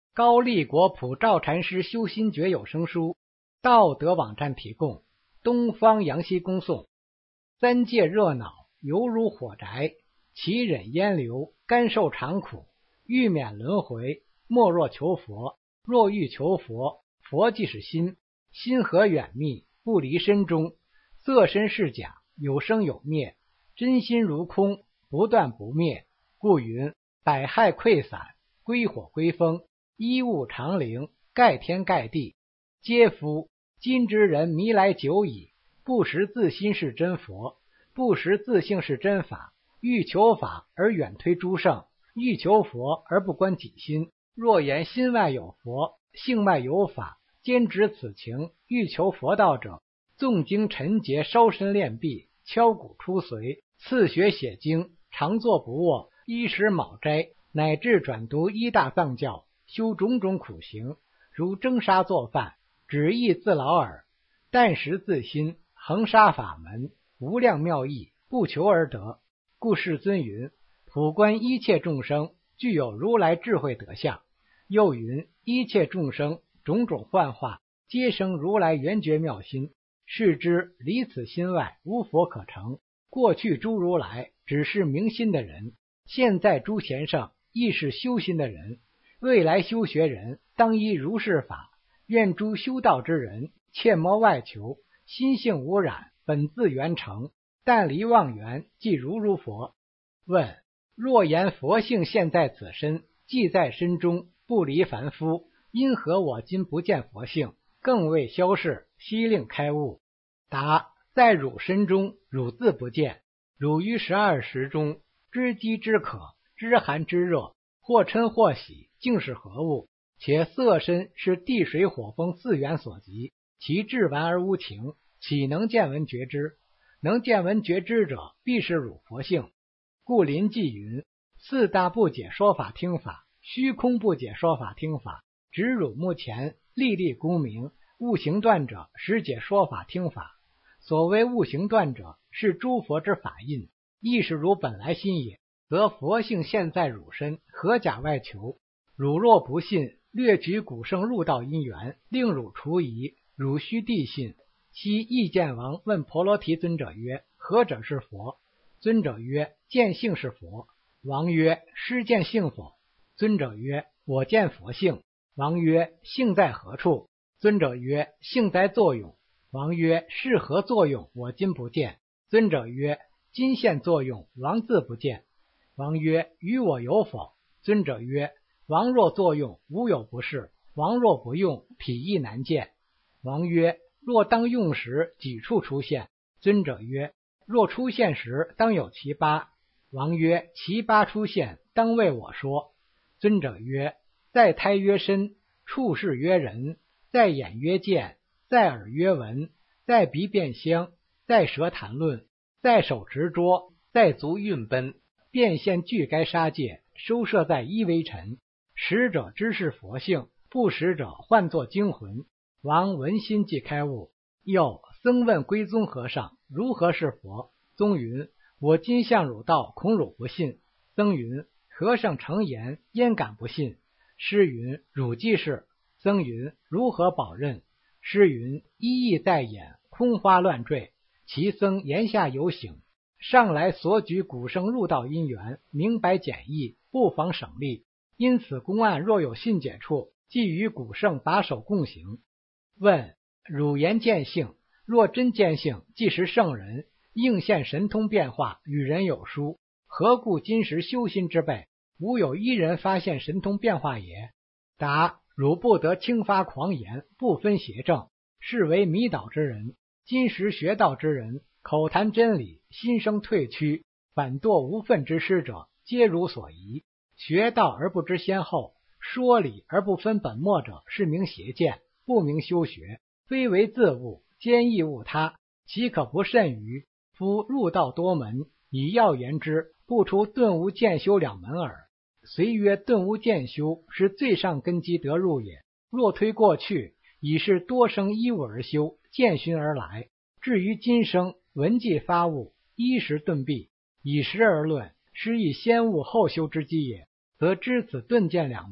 高丽国普照禅师修心诀有声书，道德网站提供，东方阳西恭送。三界热闹，犹如火宅，其忍烟流，甘受长苦。欲免轮回，莫若求佛。若欲求佛，佛即是心，心何远密，不离身中。色身是假，有生有灭，真心如空，不断不灭。故云百害溃散，归火归风，衣物长灵，盖天盖地。嗟夫！今之人迷来久矣，不识自心是真佛，不识自性是真法。欲求法而远推诸圣，欲求佛而不观己心。若言心外有佛，性外有法，坚持此情，欲求佛道者，纵经沉劫，烧身炼臂，敲鼓出髓，刺血写经，常坐不卧，衣食卯斋，乃至转读一大藏教，修种种苦行，如蒸沙做饭，只意自劳耳。但识自心，恒沙法门，无量妙义，不求而得。故世尊云：普观一切众生，具有如来智慧德相。又云：一切众生种种幻化，皆生如来圆觉妙心。是知离此心外，无佛可成。过去诸如来只是明心的人，现在诸贤圣亦是修心的人，未来修学人当依如是法。愿诸修道之人切莫外求，心性无染，本自圆成。但离妄缘，即如佛。问：若言佛性现在此身，即在身中，不离凡夫，因何我今不见佛性，更未消逝，悉令开悟？答：在汝身中，汝自不见。汝于12时中，知饥知渴，知寒知热，或嗔或喜，竟是何物？且色身是地水火风四元所及，其至顽而无情，岂能见闻觉知？能见闻觉知者，必是汝佛性。故临济云：四大不解说法听法，虚空不解说法听法，只汝目前历历功名，悟行断者实解说法听法。所谓悟行断者，是诸佛之法印，亦是汝本来心也，则佛性现在汝身，何假外求？汝若不信，略举古圣入道因缘，令汝除疑。汝须谛信。昔意见王问婆罗提尊者曰：何者是佛？尊者曰：见性是佛。王曰：师见性否？尊者曰：我见佛性。王曰：性在何处？尊者曰：性在作用。王曰：是何作用？我今不见。尊者曰：今现作用，王自不见。王曰：与我有否？尊者曰：王若作用，无有不是；王若不用，彼亦难见。王曰：若当用时，几处出现？尊者曰：若出现时，当有其八。王曰：其八出现，当为我说。尊者曰：在胎曰身，处事曰人，在眼曰见，在耳曰闻，在鼻辨香，在舌谈论，在手执捉，在足运奔，变现具该杀戒，收摄在一微尘。识者知是佛性，不识者唤作精魂。王闻心即开悟。又僧问归宗和尚如何是佛？宗云：我今向汝道，恐汝不信。僧云：和尚诚言，焉敢不信？师云：汝即是。僧云：如何保任？师云：一意在眼，空花乱坠。其僧言下有省，上来所举古圣入道因缘，明白简易，不妨省力。因此公案若有信解处，即与古圣把手共行。问：汝言见性，若真见性，即是圣人，应现神通变化，与人有殊。何故今时修心之辈，无有一人发现神通变化也？答：汝不得轻发狂言，不分邪正，是为迷倒之人。今时学道之人，口谈真理，心生退屈，反堕无分之师者，皆如所疑。学道而不知先后，说理而不分本末者，是名邪见，不明修学。非为自悟，兼亦悟他，岂可不甚于？夫入道多门，以要言之，不出顿悟渐修两门耳。虽曰顿悟渐修是最上根基得入也，若推过去，已是多生依悟而修，渐熏而来。至于今生闻即发悟，一时顿毕，以时而论，是以先悟后修之机也，则知此顿渐两门，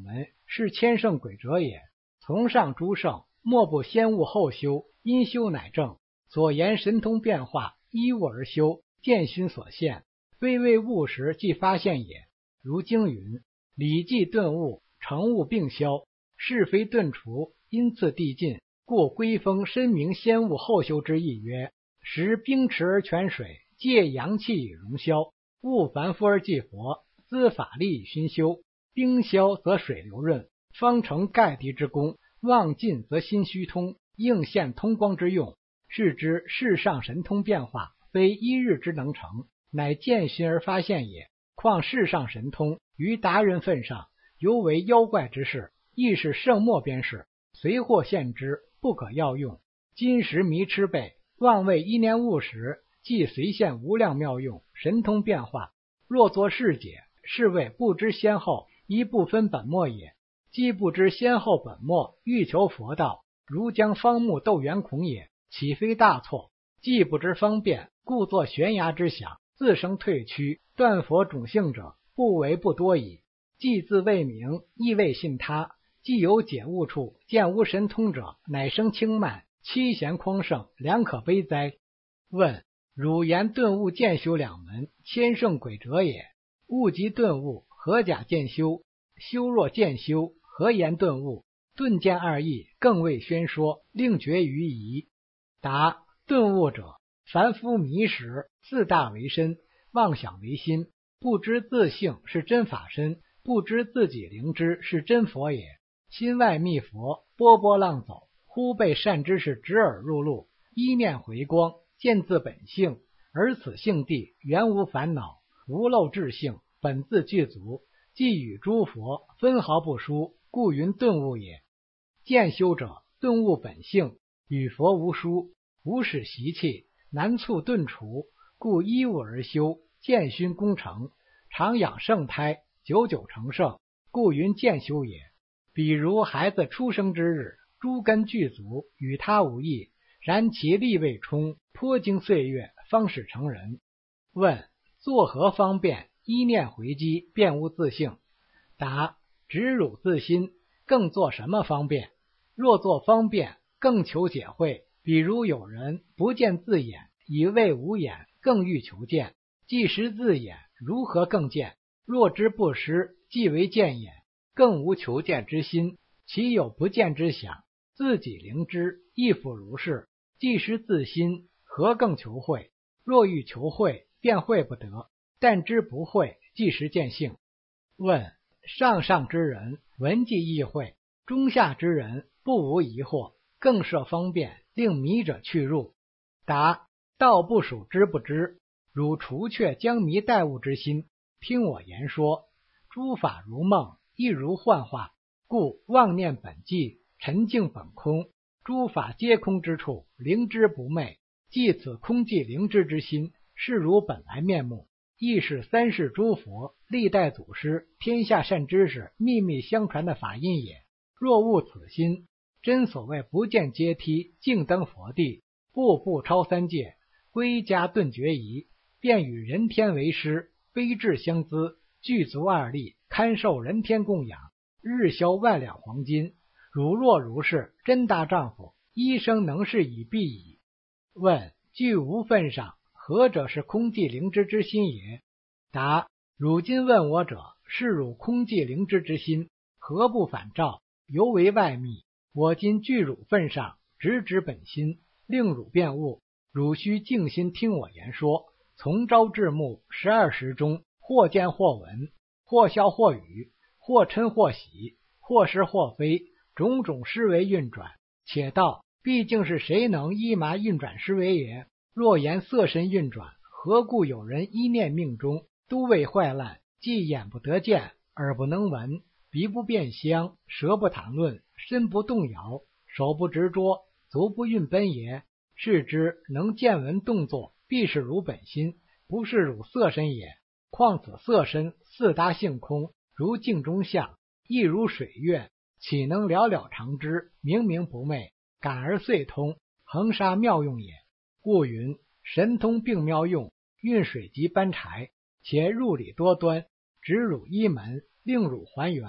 是千圣鬼者也。从上诸圣，莫不先悟后修，因修乃正。所言神通变化，依物而修，见熏所现，非为悟时即发现也。如经云：理既顿悟，成物并消，是非顿除，因次递进，故归风深明先悟后修之意曰：时冰池而泉水，借阳气以溶消，悟凡夫而济佛，资法力以熏修。冰消则水流润，方成盖敌之功；望尽则心虚通，应现通光之用。是知世上神通变化，非一日之能成，乃见熏而发现也。况世上神通于达人份上，犹为妖怪之事，亦是圣末边事，随或现之，不可要用。今时迷痴辈，望为一念悟时，即随现无量妙用，神通变化。若作是解，是谓不知先后，一不分本末也。既不知先后本末，欲求佛道，如将方木斗圆孔也，岂非大错？既不知方便，故作悬崖之想，自生退屈，断佛种性者，不为不多矣。既自未明，亦未信他，既有解悟处，见无神通者，乃生轻慢，欺贤匡圣，良可悲哉。问：汝言顿悟渐修两门，千圣鬼者也。悟即顿悟，何假渐修？修若渐修，何言顿悟？顿渐二义，更未宣说，令决于疑。答：顿悟者，凡夫迷时，自大为身，妄想为心，不知自性是真法身，不知自己灵知是真佛也。心外密佛，波波浪走，忽被善知识直耳入路，一念回光，见自本性，而此性地原无烦恼，无漏智性，本自具足，即与诸佛分毫不殊，故云顿悟也。渐修者，顿悟本性，与佛无殊，无使习气，难促顿除，故依物而修，渐熏功成，常养圣胎，久久成圣，故云渐修也。比如孩子出生之日，诸根具足，与他无异，然其力未充，颇经岁月，方始成人。问：作何方便？一念回击，便无自性。答：直汝自心，更做什么方便？若做方便，更求解会。比如有人不见自眼，以为无眼，更欲求见；既识自眼，如何更见？若知不识，即为见眼，更无求见之心，其有不见之想？自己灵知，亦复如是。既识自心，何更求会？若欲求会，便会不得；但知不会，即实见性。问：上之人闻即意会，中下之人不无疑惑，更设方便，令迷者去入。答：道不属知不知，汝除却将迷待物之心，听我言说。诸法如梦，亦如幻化，故妄念本寂，沉静本空。诸法皆空之处，灵知不昧，即此空寂灵知之心，是如本来面目，亦是三世诸佛历代祖师天下善知识秘密相传的法印也。若悟此心，真所谓不见阶梯，径登佛地，步步超三界，归家顿决疑，便与人天为师，非智相资，具足二力，堪受人天供养，日销万两黄金。汝若如是，真大丈夫，一生能事已毕矣。问：具无份上，何者是空寂灵知之心也？答：汝今问我者，是汝空寂灵知之心，何不反照，犹为外密。我今具汝份上，直指本心，令汝辨悟。汝须静心听我言说，从朝至暮12时中，或见或闻，或笑或语，或嗔或喜，或是或非，种种思维运转。且道毕竟是谁能依麻运转思维也？若言色身运转，何故有人一念命中，都未坏烂，既眼不得见，耳不能闻，鼻不辨香，舌不谈论，身不动摇，手不执着，足不运奔也？是之能见闻动作，必是汝本心，不是汝色身也。况此色身四大性空，如镜中像，亦如水月，岂能了了常知，明明不昧，感而遂通，恒沙妙用也。故云神通并妙用，运水及搬柴，且入理多端，指汝一门，令汝还原，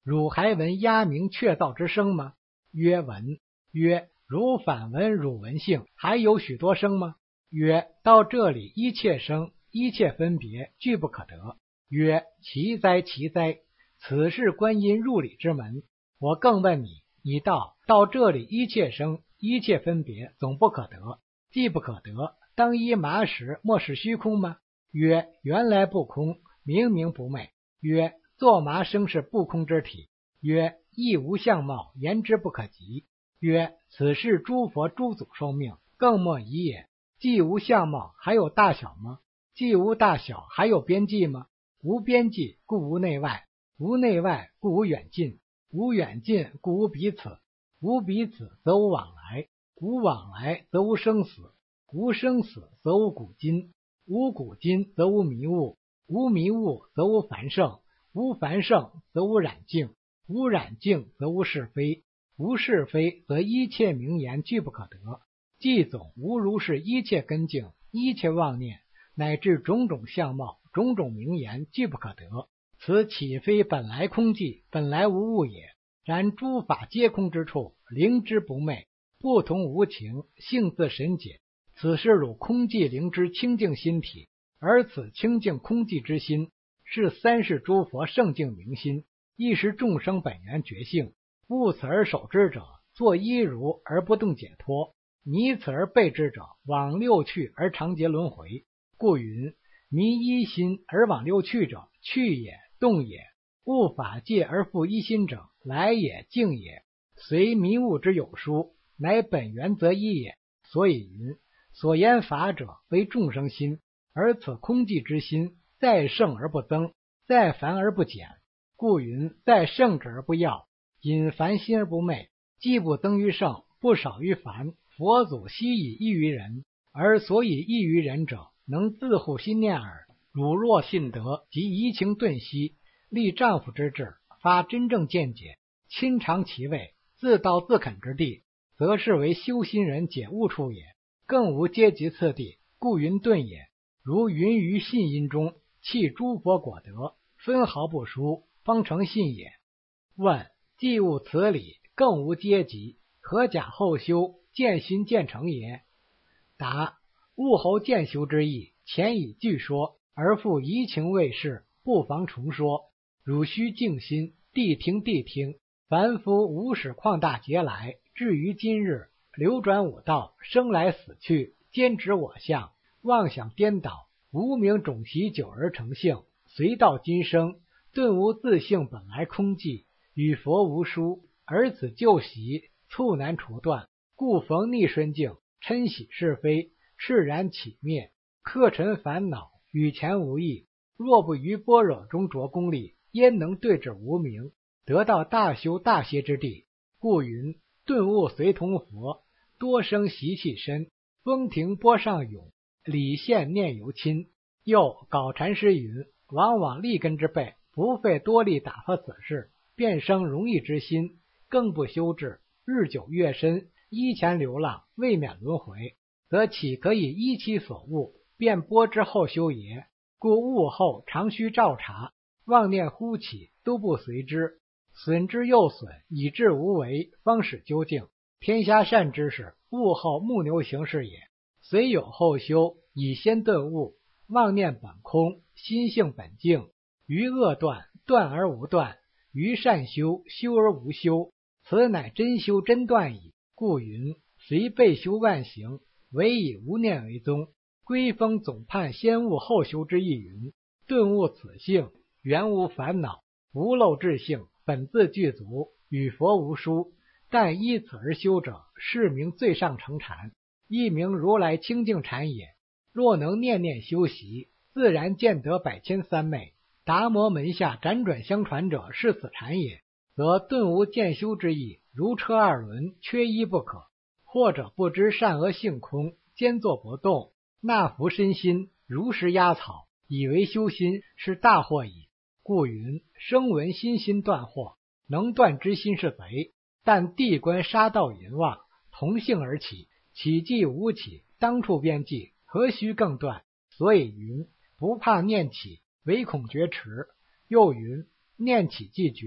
汝还闻鸦鸣雀噪之声吗？曰闻。曰汝反闻汝闻性还有许多声吗？曰到这里一切声一切分别俱不可得。曰奇哉奇哉，此是观音入理之门。我更问你，你到这里一切声一切分别总不可得，既不可得，当依麻时莫是虚空吗？曰原来不空，明明不昧。曰作麻生是不空之体。曰亦无相貌，言之不可及。曰此是诸佛诸祖寿命，更莫疑也。既无相貌，还有大小吗？既无大小，还有边际吗？无边际，故无内外；无内外，故无远近；无远近，故无彼此；无彼此，则无往来；无往来，则无生死；无生死，则无古今；无古今，则无迷悟；无迷悟，则无繁盛；无繁盛，则无染净；无染净，则无是非；无是非，则一切名言俱不可得。既总无如是一切根境，一切妄念，乃至种种相貌，种种名言俱不可得。此岂非本来空寂，本来无物也？然诸法皆空之处，灵之不昧，不同无情，性自神解。此是汝空寂灵之清净心体，而此清净空寂之心，是三世诸佛圣净明心，亦是众生本源觉性。悟此而守之者，作一如而不动解脱；迷此而背之者，往六趣而常结轮回。故云：迷一心而往六趣者，去也，动也；悟法界而复一心者，来也，静也。随迷悟之有殊，乃本原则一也。所以云：所言法者，为众生心，而此空寂之心，在盛而不增，在繁而不减。故云：在盛者而不要，隐凡心而不昧，既不增于盛，不少于凡。佛祖悉以异于人，而所以异于人者，能自护心念耳。汝若信得，即移情顿息，立丈夫之志，发真正见解，亲尝其味，自到自肯之地，则是为修心人解悟处也，更无阶级次第，故云顿也。如云于信因中，弃诸佛果德，分毫不输，方成信也。问：既悟此理，更无阶级，何假后修，见心见成也？答：悟后渐修之意，前已具说，而复移情未示，不妨重说。汝须静心，谛听谛听。凡夫无始旷大劫来，至于今日，流转五道，生来死去，坚持我相，妄想颠倒，无明种习久而成性，随到今生，顿无自性本来空寂，与佛无殊，而此旧习促难除断，故逢逆顺境，嗔喜是非，释然起灭，客尘烦恼，与前无异。若不于般若中着功力，焉能对治无明，得到大修大歇之地？故云：顿悟随同佛，多生习气深，风停波上涌，理现念犹亲。又搞禅师云：往往立根之辈，不费多力打发此事，便生容易之心，更不修治，日久月深，依前流浪，未免轮回，则岂可以依其所悟，便拨之后修也？故悟后常须照察，妄念忽起，都不随之，损之又损，以致无为，方始究竟。天下善知识，悟后木牛行事也。虽有后修，以先顿悟，妄念本空，心性本净。于恶断，断而无断；于善修，修而无修。此乃真修真断矣。故云：虽备修万行，唯以无念为宗。归峰总判先悟后修之意云：顿悟此性，原无烦恼，无漏智性，本自具足，与佛无殊。但依此而修者，是名最上乘禅，一名如来清净禅也。若能念念修习，自然见得百千三昧。达摩门下辗转相传者，是此禅也。则顿无渐修之意，如车二轮，缺一不可。或者不知善恶性空，坚坐不动，纳服身心，如实压草，以为修心，是大祸矣。故云：声闻心心断惑，能断之心是贼。但地观杀盗淫妄，同性而起，起即无起，当处便寂，何须更断？所以云：不怕念起，唯恐觉迟。又云：念起即觉，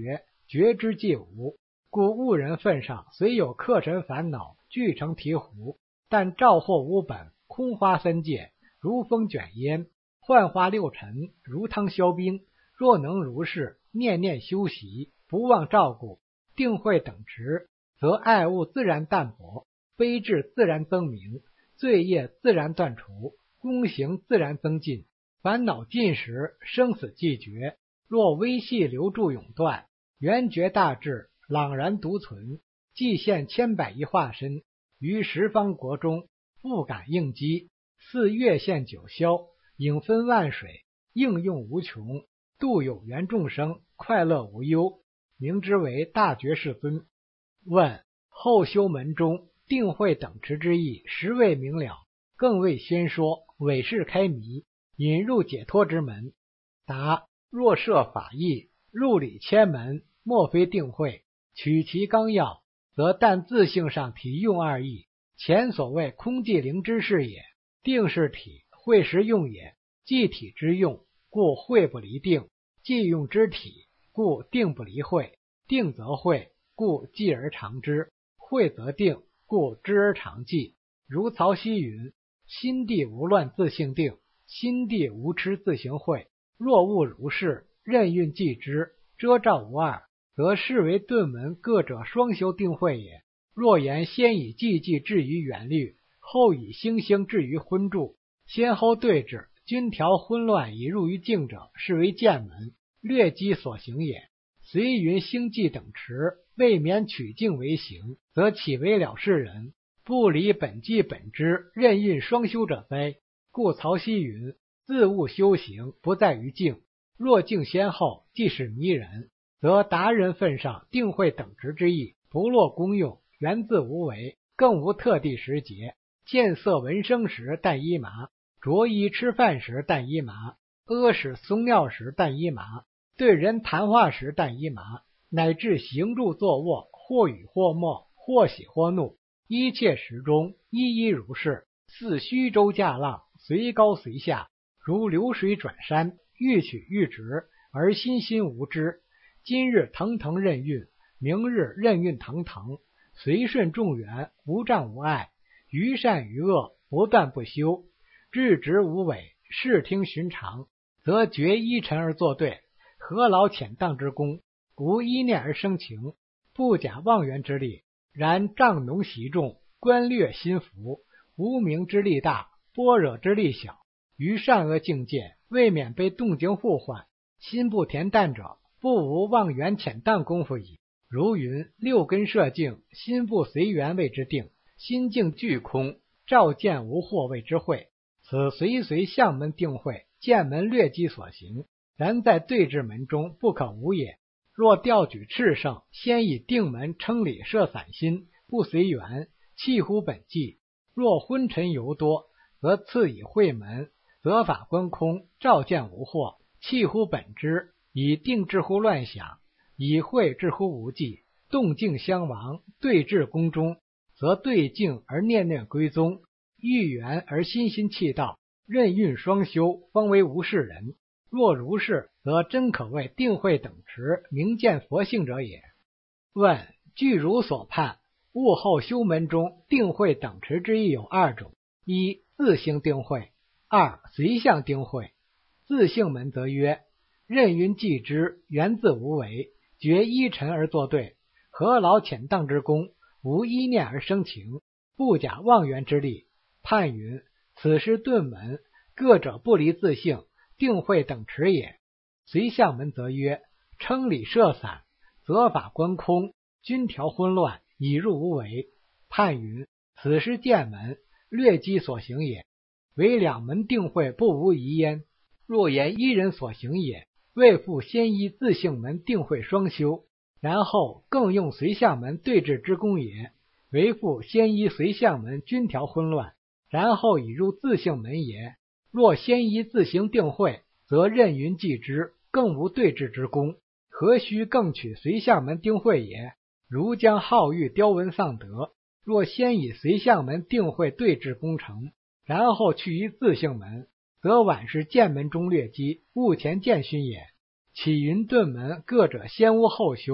觉之既无，故物人份上虽有客尘烦恼，俱成醍醐，但照惑无本，空花三界，如风卷烟，幻化六尘，如汤消冰。若能如是，念念修习，不忘照顾，定慧等持，则爱物自然淡薄，悲智自然增明，罪业自然断除，功行自然增进，烦恼尽时，生死既绝。若微细留住永断，圆觉大智，朗然独存，既现千百亿化身，于十方国中，不敢应机，似月现九霄，影分万水，应用无穷，度有缘众生，快乐无忧，名之为大觉世尊。问：后修门中定慧等持之意，实未明了，更未宣说，伪是开迷，引入解脱之门。答：若设法义，入理千门，莫非定慧，取其纲要，则但自性上体用二义。前所谓空寂灵之事也，定是体，慧实用也。即体之用，故慧不离定；即用之体，故定不离慧。定则慧，故继而常之；慧则定，故知而常记。如曹溪云：心地无乱自性定，心地无痴自行慧。若悟如是，任运记之，遮罩无二，则是为顿门各者双修定慧也。若言先以寂寂至于远虑，后以星星至于昏住，先后对峙，均调昏乱以入于静者，是为见门，略机所行也。随云星际等持，未免取静为行，则岂为了世人？不离本际本知，任运双修者哉？故曹溪云：自悟修行，不在于静。若静先后，即是迷人，则达人份上定慧等持之意，不落功用，源自无为，更无特地时节。见色闻声时但一麻，着衣吃饭时但一麻，屙屎松尿时但一麻，对人谈话时但一麻，乃至行住坐卧，或语或默，或喜或怒，一切时中一一如是，似虚舟驾浪，随高随下，如流水转山，欲取欲直，而心心无知。今日腾腾任运，明日任运腾腾，随顺众缘，无障无碍，于善于恶，不断不休，至直无伪，视听寻常，则觉依尘而作对，何劳浅荡之功，无依念而生情，不假妄缘之力。然障浓习重，观略心浮，无明之力大，般若之力小，于善恶境界，未免被动静互换，心不恬淡者，不无妄缘浅荡功夫矣。如云：六根摄境，心不随缘谓之定，心境俱空，照见无惑谓之慧。此随相门定慧，见门略机所行，然在对治门中不可无也。若调举炽盛，先以定门称理摄散心，不随缘，弃乎本际；若昏沉尤多，则次以慧门，则法观空，照见无惑，弃乎本知，以定治乎乱想，以慧治乎无记，动静相亡，对治宫中，则对境而念念归宗，遇缘而心心气道，任运双修，方为无事人。若如是，则真可谓定慧等持，明见佛性者也。问：据如所判，悟后修门中定慧等持之意有二种：一、自性定慧；二、随相定慧。自性门则曰：任云记之，源自无为，觉依尘而作对，何劳浅荡之功，无依念而生情，不假妄缘之力。判云：此是顿门，各者不离自性，定慧等持也。随相门则曰：称理摄散，则法观空，均调昏乱，以入无为。判云：此是见门，略机所行也。为两门定慧不无疑焉。若言一人所行也，未复先依自性门定慧双修，然后更用随相门对治之功也。为复先依随相门均调昏乱，然后以入自性门也。若先依自行定慧，则任云记之，更无对治之功，何须更取随相门定慧也？如将好欲雕文丧德，若先以随相门定慧对治功成，然后去于自性门，则晚是见门中略机，悟前见熏也。岂云顿门各者先悟后修，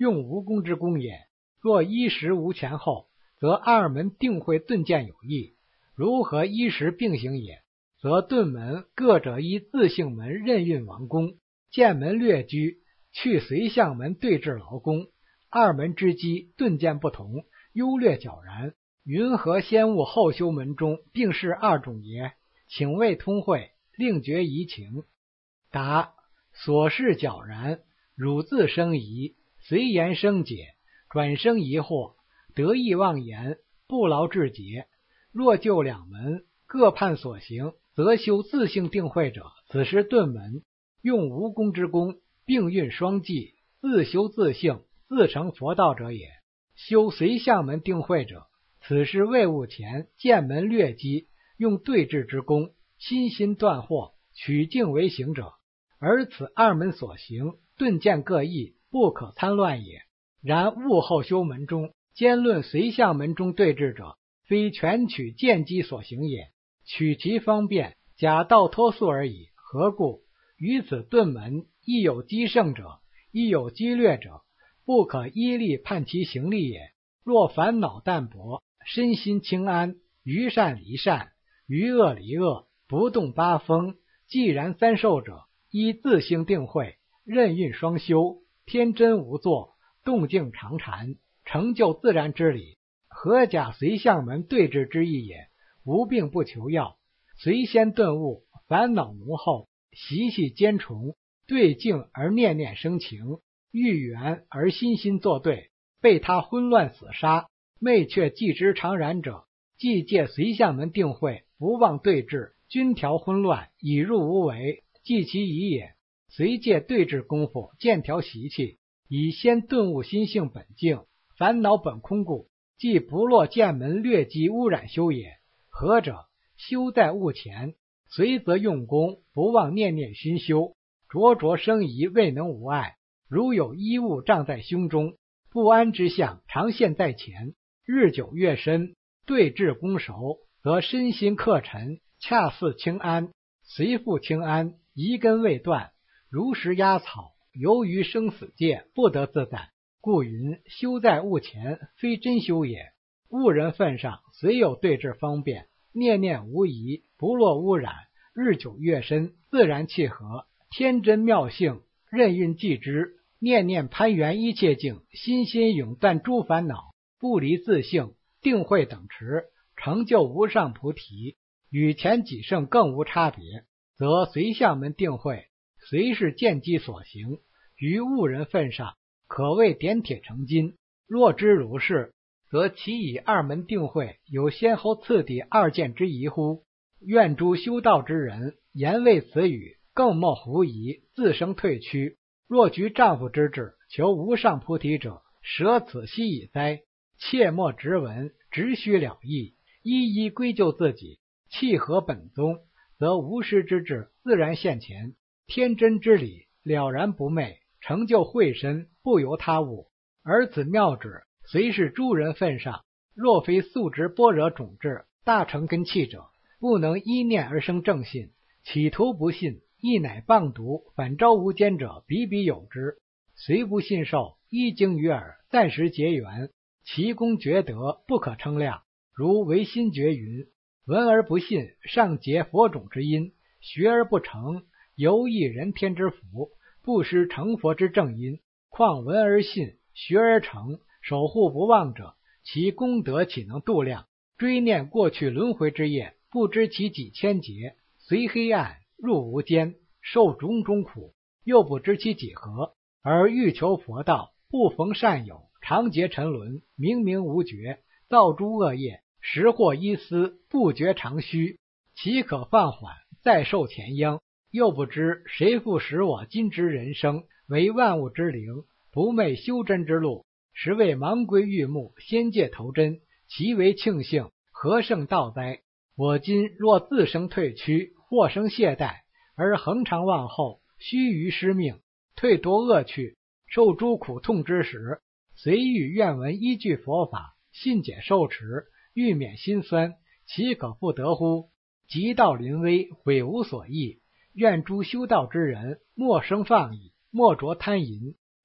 用无功之功也。若一时无前后，则二门定会顿见有异。如何一时并行也？则顿门各者依自性门任运王功，见门略居，去随相门对治劳功。二门之机顿见不同，优劣皎然。云何先悟后修门中并是二种也？请谓通会，另决疑情。答：所事皎然，汝自生疑，随言生解，转生疑惑，得意妄言，不劳至节。若就两门各判所行，则修自性定慧者，此时顿门用无功之功，并运双济，自修自性，自成佛道者也。修随相门定慧者，此时未悟前见门略机，用对治之功，心心断惑，取境为行者，而此二门所行顿见各异，不可参乱也。然悟后修门中兼论随相门中对治者，非全取见机所行也，取其方便，假道脱素而已。何故？于此顿门亦有机胜者，亦有机略者，不可依例判其行力也。若烦恼淡薄，身心清安，于善离善，于恶离恶，不动八风，既然三受者，依自性定慧，任运双修，天真无作，动静常禅，成就自然之理，何假随相门对治之意也？无病不求药，随先顿悟，烦恼浓厚，习气兼重，对境而念念生情，遇缘而心心作对，被他昏乱死杀。昧却既知常然者，既借随相门定慧，不忘对治，均调混乱，已入无为，即其疑也。随借对治功夫，渐调习气，以先顿悟心性本净，烦恼本空故，即不落见门略机污染修也。何者？修在悟前，随则用功，不忘念念熏修，灼灼生疑，未能无碍。如有衣物障在胸中，不安之象常现在前，日久月深，对治功熟，则身心克沉，恰似清安，随复清安，疑根未断，如石压草，由于生死界，不得自在。故云修在悟前，非真修也。悟人份上，虽有对治方便，念念无疑，不落污染，日久月深，自然契合，天真妙性，任运即知，念念攀缘一切境，心心永断诸烦恼，不离自性，定慧等持，成就无上菩提，与前几圣更无差别，则随相门定慧，随是见机所行，于悟人份上，可谓点铁成金。若知如是，则其以二门定慧有先后次第二见之疑乎？愿诸修道之人言为此语，更莫狐疑，自生退屈。若居丈夫之志，求无上菩提者，舍此悉矣哉！切莫直闻，直须了义，一一归咎自己，契合本宗，则无师之志自然现前，天真之理了然不昧，成就慧身，不由他物。而此妙旨，虽是诸人份上，若非素质般若种智，大成根器者，不能依念而生正信，企图不信，亦乃谤读，反招无间者比比有之。虽不信受，一经于耳，暂时结缘，其功觉德，不可称量。如唯心诀云：闻而不信，尚结佛种之因；学而不成，犹益人天之福，不失成佛之正因。况闻而信，学而成，守护不忘者，其功德岂能度量？追念过去轮回之业，不知其几千劫，随黑暗入无间，受种种苦，又不知其几何，而欲求佛道，不逢善友，常结沉沦，冥冥无觉，造诸恶业，时获一丝，不觉长虚，岂可放缓，再受前殃？又不知谁复使我今之人生，为万物之灵，不昧修真之路，实为盲归玉木，仙界投真，其为庆幸，何胜道哉？我今若自生退屈，或生懈怠，而恒常忘后，须臾失命，退夺恶趣，受诸苦痛之时，随欲愿闻依据佛法，信解受持，欲免心酸，岂可复得乎？极道临危，悔无所益，愿诸修道之人莫生放逸，莫着贪淫，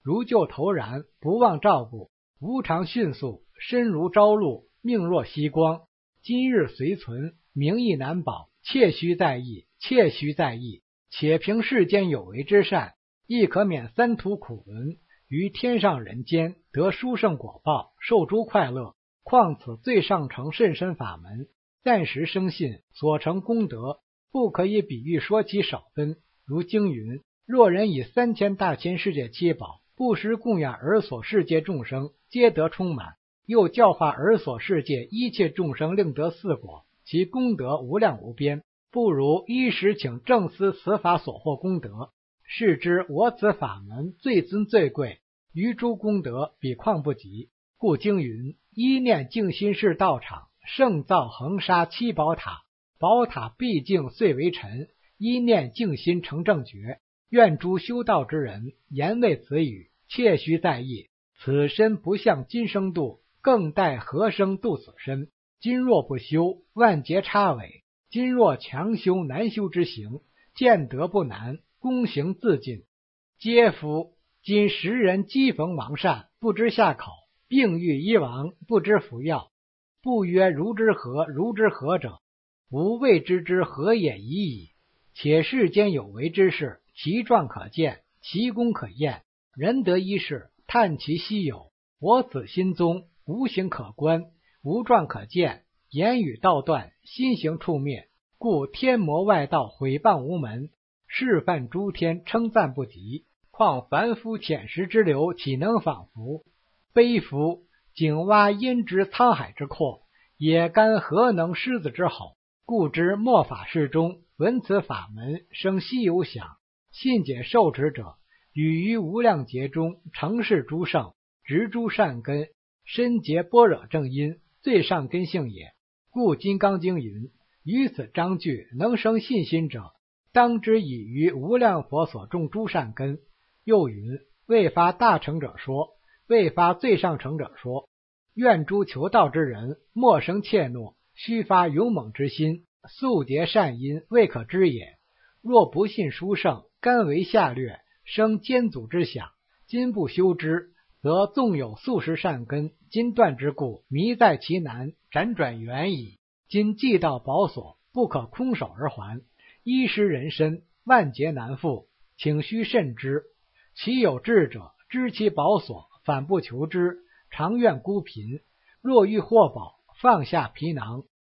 如就投然，不忘照顾，无常迅速，身如朝露，命若夕光。今日随存，名亦难保，切须在意，切须在意。且凭世间有为之善，亦可免三途苦轮，于天上人间得殊胜果报，受诸快乐。况此最上乘甚深法门，暂时生信，所成功德，不可以比喻说其少分。如经云：若人以3000大千世界七宝，不时供养尔所世界众生，皆得充满。又教化尔所世界一切众生，令得四果，其功德无量无边，不如一时请正思此法所获功德。是知我此法门最尊最贵，于诸功德比况不及。故经云：一念净心是道场，胜造恒沙七宝塔，宝塔毕竟遂为尘，一念净心成正觉。愿诸修道之人言为此语，切须在意。此身不向今生度，更待何生度此身？今若不修，万劫插尾；今若强修难修之行，见得不难，功行自尽。嗟夫！今时人讥讽王善，不知下口；病愈医王，不知服药。不曰如之何，如之何者？吾未知之何也已矣。且世间有为之事，其状可见，其功可验。仁德一事，叹其稀有。我此心宗，无形可观，无状可见，言语道断，心行处灭。故天魔外道毁谤无门，示范诸天称赞不及。况凡夫浅识之流，岂能仿佛？悲夫！井蛙焉知沧海之阔？野干何能狮子之吼？故知末法世中，闻此法门，生希有想。信解受持者，与于无量劫中成事诸圣，植诸善根，深结般若正因，最上根性也。故金刚经云：于此章句能生信心者，当知已于无量佛所种诸善根。又云：未发大乘者说，未发最上乘者说。愿诸求道之人，莫生怯懦，须发勇猛之心，速结善因，未可知也。若不信殊胜，甘为下劣，生艰阻之想，今不修之，则纵有素食善根，今断之故，迷在其难，辗转远矣。今既到宝所，不可空手而还，衣食人身，万劫难复，请须慎之。其有智者，知其宝所，反不求之，常愿孤贫。若欲获宝，放下皮囊，